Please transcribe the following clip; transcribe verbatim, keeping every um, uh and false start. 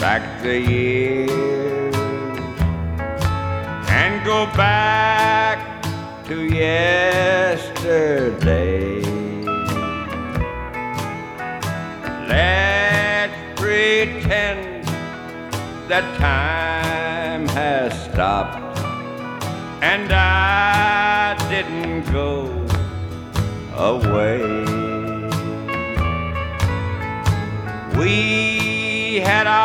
back the years and go back to yesterday. Let's pretend that time has stopped and I didn't go away. We had our